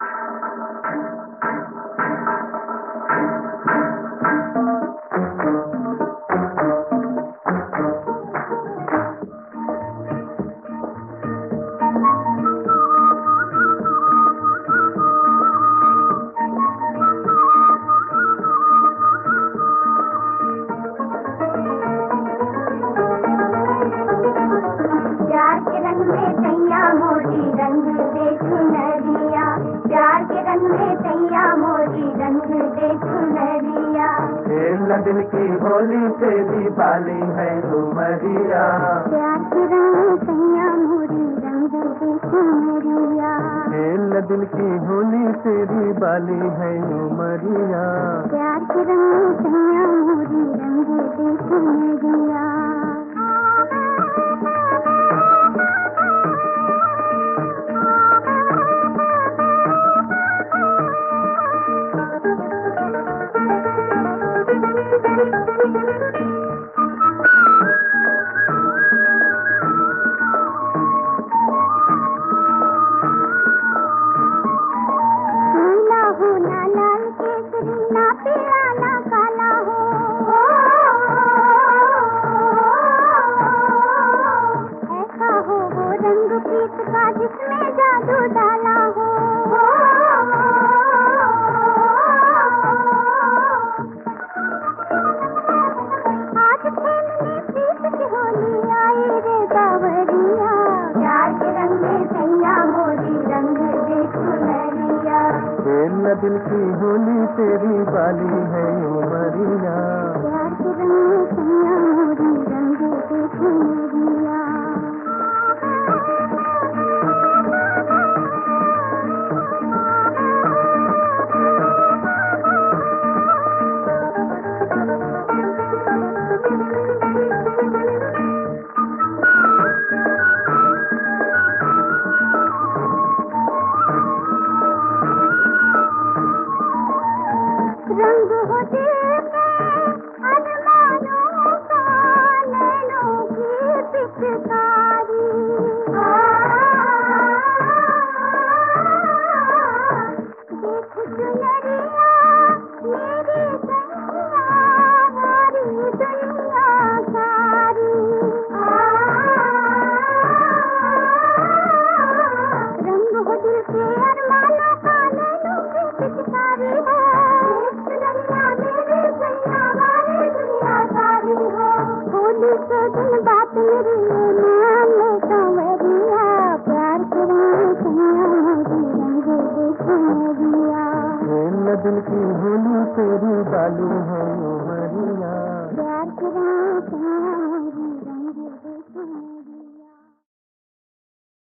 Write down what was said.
दिल की होली से दीवाली है उमरिया, प्यार के रंग सैया मोरी रंग दे चुनरिया। खेल दिल की होली से दीवाली है उमरिया, प्यार के रंग सैया मोरी रंग दे चुनरिया। जिसमें जादू डाला हो, आज खेलने प्रीत की होली आई रे बावरिया। प्यार के रंग में सैया मोरी रंग दे चुनरिया, खेल दिल की होली तेरी बाली है उमरिया। प्यार के रंग में सैया मोरी रंग दे चुनरिया। रंग हो दिल के अरमानों का, नैनों की पिचकारी। देख चुनरिया मेरी सैया, हमारी दुनिया सारी। रंग हो दिल के अरमानों का, नैनों की पिचकारी है। होली के दिन बात मेरी नाम में संवरिया, प्यार के रंग सैया मोरी रंग दे चुनरिया। खेल दिल की होली तेरी बाली है उमरिया, प्यार के रंग